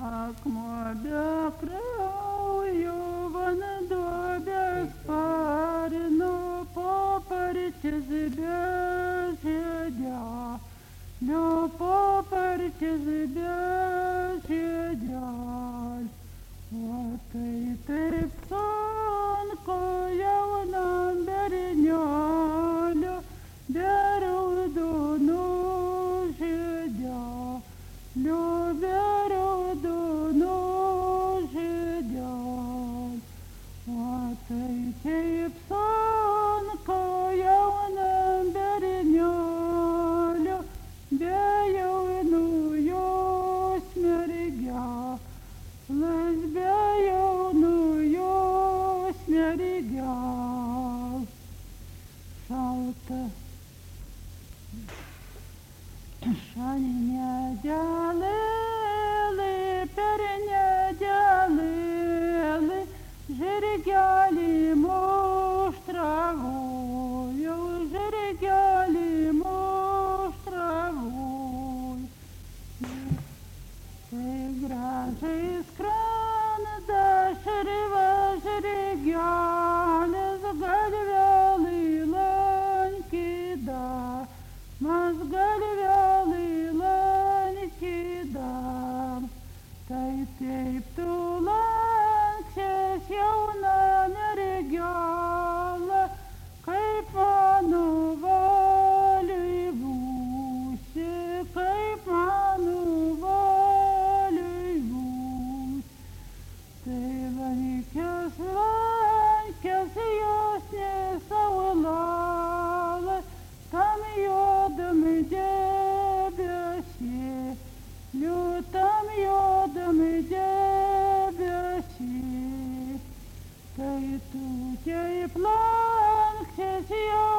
Akmuo be kraujo vanduobės parino popartis bežiedelio, popartis bežiedelio. O tai taip sunku jaunam berneliui, be raudonų žiedelių, be raudonų žiedelių. O tai taip sunku jaunam berneliui, be jaunųjų mergelės, be jaunųjų mergelės. Šalta nedėlėlė, per nedėlėlė, žirgelį muštravojau, žirgelį muštravojau. Tai gražiai skrenda širva žirgelis, galvelį lankydamas, galvelį lankydam. Tai taip tu lanksies jauna mergelė, kaip mano valiui būsi, kaip mano valiui būsi. Tai lankės, lankės jos ne savo lalą, tam juodam debesėliu, tam juodam debesėliu. Tai tu taip lanksės